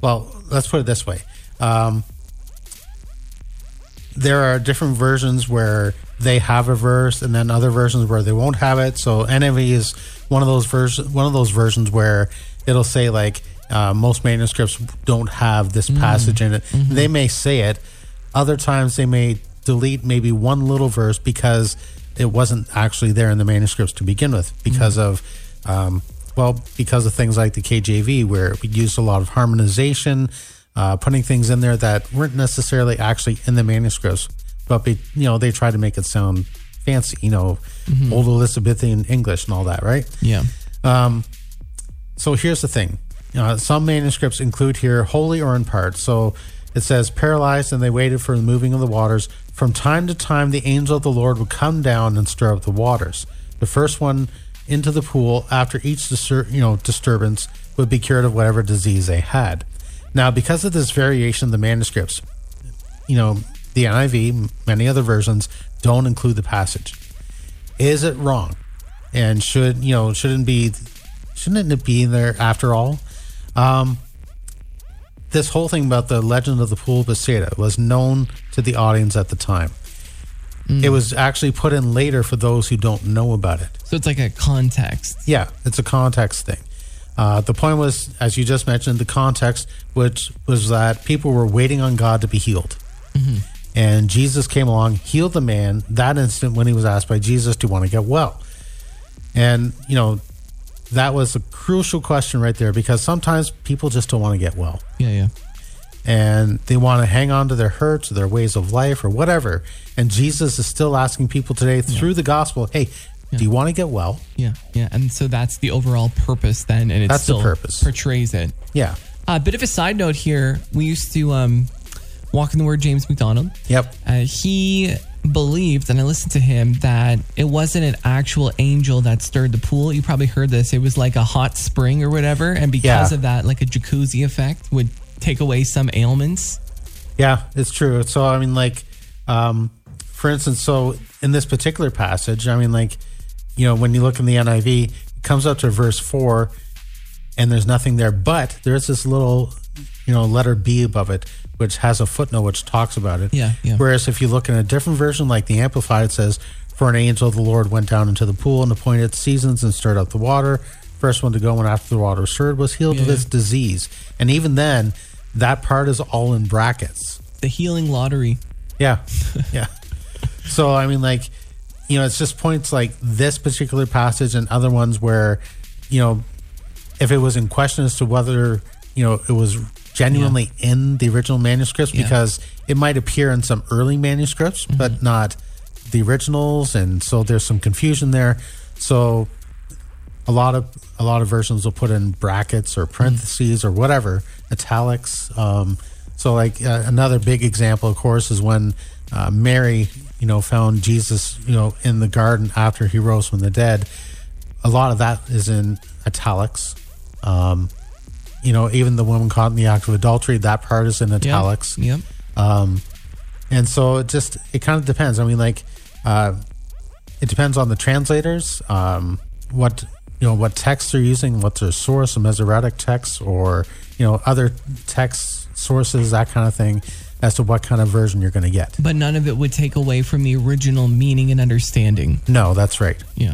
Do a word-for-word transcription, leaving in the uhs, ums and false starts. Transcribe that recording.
well, let's put it this way. Um, there are different versions where they have a verse, and then other versions where they won't have it. So N I V is one of those vers- one of those versions where it'll say like uh, most manuscripts don't have this passage mm. in it. Mm-hmm. They may say it. Other times they may delete maybe one little verse because it wasn't actually there in the manuscripts to begin with, because mm. of um, well, because of things like the K J V, where we used a lot of harmonization, uh, putting things in there that weren't necessarily actually in the manuscripts, but be, you know, they tried to make it sound fancy, you know, mm-hmm. old Elizabethan English and all that, right? Yeah. Um, so here's the thing. Uh, some manuscripts include here wholly or in part. So it says, paralyzed, and they waited for the moving of the waters. From time to time, the angel of the Lord would come down and stir up the waters. The first one into the pool after each distur- you know, disturbance would be cured of whatever disease they had. Now, because of this variation of the manuscripts, you know, the N I V, many other versions, don't include the passage. Is it wrong? And should, you know, shouldn't be, shouldn't it be there after all? Um, this whole thing about the legend of the Pool of Bethesda was known to the audience at the time. Mm. It was actually put in later for those who don't know about it. So it's like a context. Yeah, it's a context thing. Uh, the point was, as you just mentioned, the context, which was that people were waiting on God to be healed. Mm-hmm. And Jesus came along, healed the man that instant when he was asked by Jesus, do you want to get well? And, you know, that was a crucial question right there, because sometimes people just don't want to get well. Yeah, yeah. And they want to hang on to their hurts or their ways of life or whatever. And Jesus is still asking people today through yeah. the gospel, hey, yeah. do you want to get well? Yeah, yeah. And so that's the overall purpose then, and it that's still the purpose. Portrays it. Yeah. A uh, bit of a side note here. We used to um, walk in the Word James McDonald. Yep. Uh, he believed, and I listened to him, that it wasn't an actual angel that stirred the pool. You probably heard this. It was like a hot spring or whatever. And because yeah. of that, like a jacuzzi effect would take away some ailments. Yeah, it's true. So, I mean, like, um, for instance, so in this particular passage, I mean, like, you know, when you look in the N I V, it comes up to verse four and there's nothing there, but there's this little, you know, letter B above it, which has a footnote which talks about it. Yeah, yeah. Whereas if you look in a different version, like the Amplified, it says, for an angel of the Lord went down into the pool and appointed seasons and stirred up the water. First one to go and after the water was stirred was healed yeah, of its yeah. disease. And even then, that part is all in brackets. The healing lottery. Yeah, yeah. So, I mean, like, you know, it's just points like this particular passage and other ones where, you know, if it was in question as to whether, you know, it was genuinely yeah. in the original manuscripts, yeah. because it might appear in some early manuscripts, mm-hmm. but not the originals. And so there's some confusion there. So a lot of a lot of versions will put in brackets or parentheses mm-hmm. or whatever, italics. Um, so like uh, another big example, of course, is when uh, Mary, you know, found Jesus, you know, in the garden after he rose from the dead. A lot of that is in italics. Um, you know, even the woman caught in the act of adultery, that part is in italics. Yep. yep. Um, and so it just, it kind of depends. I mean, like, uh, it depends on the translators, um, what, you know, what texts they're using, what's their source, a Masoretic text or, you know, other text sources, that kind of thing, as to what kind of version you're going to get. But none of it would take away from the original meaning and understanding. No, that's right. Yeah.